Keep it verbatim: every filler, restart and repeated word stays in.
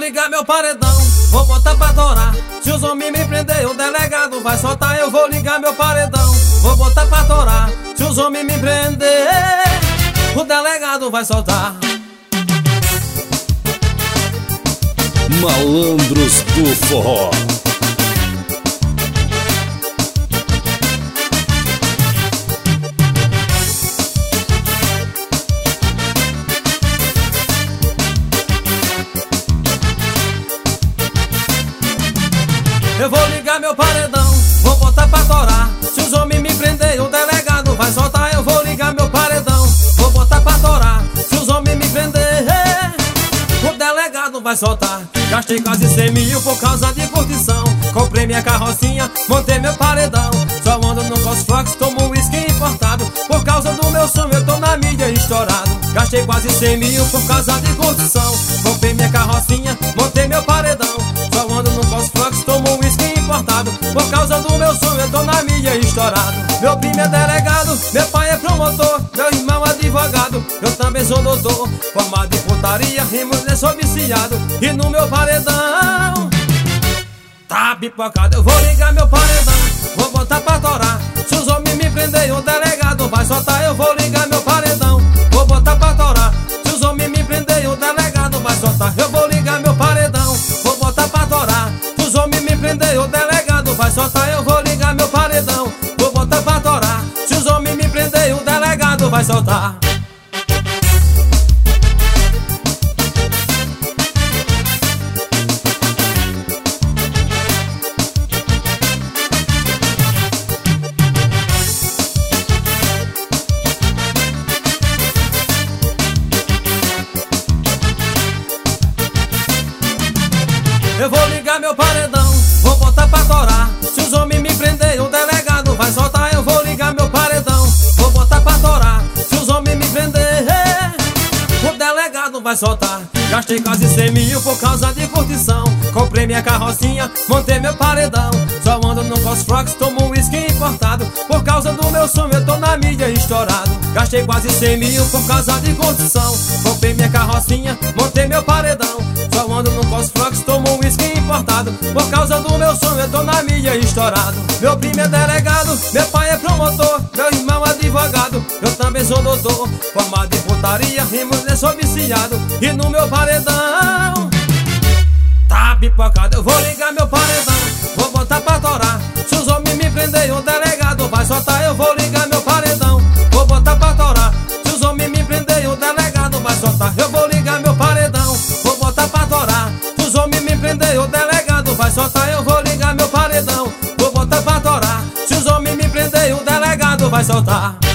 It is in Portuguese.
ligar meu paredão, vou botar pra torar. Se os homens me prender, o delegado vai soltar. Eu vou ligar meu paredão, vou botar pra torar. Se os homens me prender, o delegado vai soltar. Malandros do Forró. Eu vou ligar meu paredão, vou botar pra torar. Se os homens me prender, o delegado vai soltar. Eu vou ligar meu paredão, vou botar pra torar. Se os homens me prender, o delegado vai soltar. Gastei quase cem mil por causa de curtição. Comprei minha carrocinha, montei meu paredão. Só ando no Cosflux, tomo uísque importado. Por causa do meu som eu tô na mídia estourado. Gastei quase cem mil por causa de curtição. Comprei minha carrocinha, montei meu paredão. Só ando no Cosflux, tomo uísque importado. Por causa do meu som eu tô na mídia estourado. Meu primo é delegado, meu pai é promotor, meu irmão advogado, eu também sou doutor. Formado em putaria, e mulher sou viciado. E no meu paredão tá pipocado. Eu vou ligar meu paredão, vou botar pra torar. Se os homens me prender, o delegado vai soltar. Eu vou ligar meu paredão, vou botar pra torar. Se os homens me prender, o delegado vai soltar. Eu vou ligar meu paredão, vou botar pra torar. Se os homens me prender, o delegado vai soltar. Eu vou ligar meu paredão, vou botar pra torar. Se os homens me prender, o delegado vai soltar. Eu vou ligar meu paredão, vou botar pra torar. Se os homens me prender, o delegado vai soltar. Eu vou ligar meu paredão, vou botar pra torar. Se os homens me prender, o delegado vai soltar. Gastei quase cem mil por causa de curtição. Comprei minha carrocinha, montei meu paredão. Só ando no Cosflux, tomo uísque importado. Por causa do meu som eu tô na mídia estourado. Gastei quase cem mil por causa de curtição. Comprei minha carrocinha, montei meu paredão. Só ando no Cosflux, tomo uísque importado. Por causa do meu som eu tô na mídia estourado. Meu primo é delegado, meu pai é promotor, meu irmão advogado, eu também sou doutor. Formado em putaria, e mulher sou viciado. E no meu paredão tá pipocado. Eu vou ligar meu paredão, vou botar pra torar. Se os homens me prender, o delegado vai soltar. Eu vou ligar meu paredão, vou botar pra torar. Se os homens me prender, o delegado vai soltar. Eu vou ligar meu paredão, vou botar pra torar. Se os homens me prender, o delegado vai soltar. Eu vou ligar meu paredão, vou botar pra torar. Se os homens me prender, o delegado vai soltar.